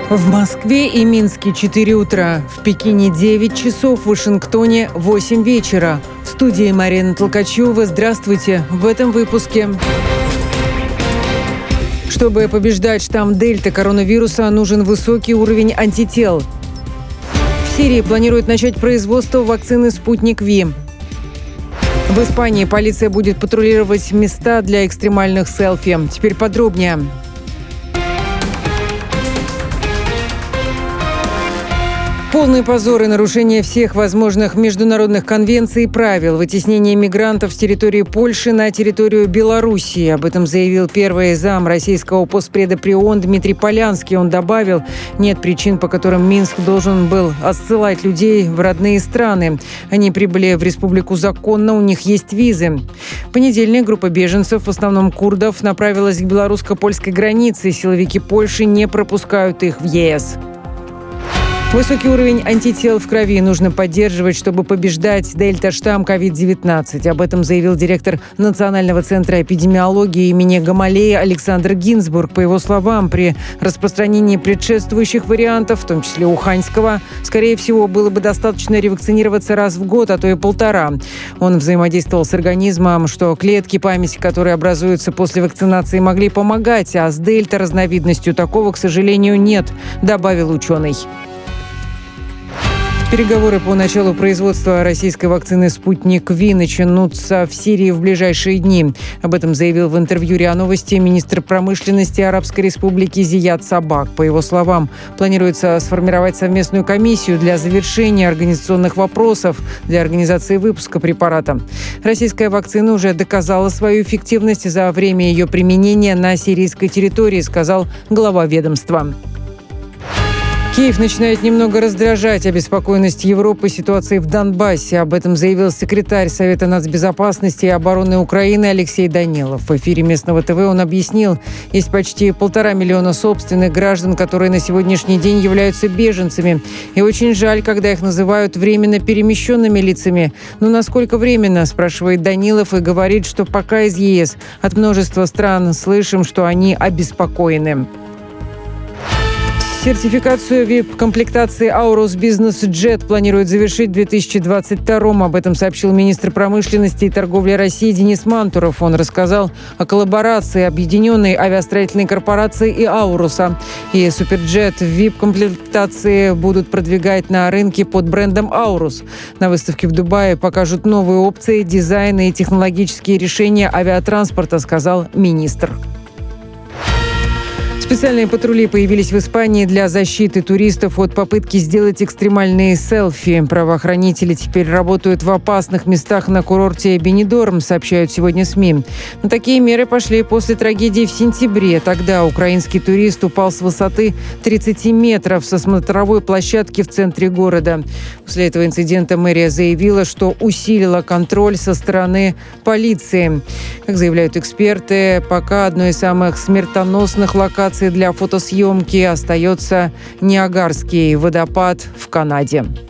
В Москве и Минске 4 утра, в Пекине 9 часов, в Вашингтоне 8 вечера. В студии Марина Толкачева. Здравствуйте. В этом выпуске. Чтобы побеждать штамм Дельта коронавируса, нужен высокий уровень антител. В Сирии планируют начать производство вакцины «Спутник Ви». В Испании полиция будет патрулировать места для экстремальных селфи. Теперь подробнее. Полный позор и нарушение всех возможных международных конвенций и правил, вытеснение мигрантов с территории Польши на территорию Белоруссии. Об этом заявил первый зам российского постпреда при ООН Дмитрий Полянский. Он добавил, нет причин, по которым Минск должен был отсылать людей в родные страны. Они прибыли в республику законно, у них есть визы. В понедельник группа беженцев, в основном курдов, направилась к белорусско-польской границе. Силовики Польши не пропускают их в ЕС. Высокий уровень антител в крови нужно поддерживать, чтобы побеждать дельта-штамм COVID-19. Об этом заявил директор Национального центра эпидемиологии имени Гамалея Александр Гинзбург. По его словам, при распространении предшествующих вариантов, в том числе уханьского, скорее всего, было бы достаточно ревакцинироваться раз в год, а то и полтора. Он взаимодействовал с организмом, что клетки памяти, которые образуются после вакцинации, могли помогать, а с дельта-разновидностью такого, к сожалению, нет, добавил ученый. Переговоры по началу производства российской вакцины «Спутник Ви» начнутся в Сирии в ближайшие дни. Об этом заявил в интервью РИА Новости министр промышленности Арабской Республики Зияд Сабак. По его словам, планируется сформировать совместную комиссию для завершения организационных вопросов для организации выпуска препарата. Российская вакцина уже доказала свою эффективность за время ее применения на сирийской территории, сказал глава ведомства. Киев начинает немного раздражать обеспокоенность Европы ситуацией в Донбассе. Об этом заявил секретарь Совета нацбезопасности и обороны Украины Алексей Данилов. В эфире местного ТВ он объяснил, есть почти 1,5 миллиона собственных граждан, которые на сегодняшний день являются беженцами. И очень жаль, когда их называют временно перемещенными лицами. Но насколько временно, спрашивает Данилов и говорит, что пока из ЕС от множества стран слышим, что они обеспокоены. Сертификацию VIP-комплектации Aurus Business Jet планируют завершить в 2022-м. Об этом сообщил министр промышленности и торговли России Денис Мантуров. Он рассказал о коллаборации Объединенной авиастроительной корпорации и Ауруса. И Суперджет в VIP-комплектации будут продвигать на рынке под брендом Aurus. На выставке в Дубае покажут новые опции, дизайны и технологические решения авиатранспорта, сказал министр. Специальные патрули появились в Испании для защиты туристов от попытки сделать экстремальные селфи. Правоохранители теперь работают в опасных местах на курорте Бенидорм, сообщают сегодня СМИ. Но такие меры пошли после трагедии в сентябре. Тогда украинский турист упал с высоты 30 метров со смотровой площадки в центре города. После этого инцидента мэрия заявила, что усилила контроль со стороны полиции. Как заявляют эксперты, пока одной из самых смертоносных локаций для фотосъемки остается Ниагарский водопад в Канаде.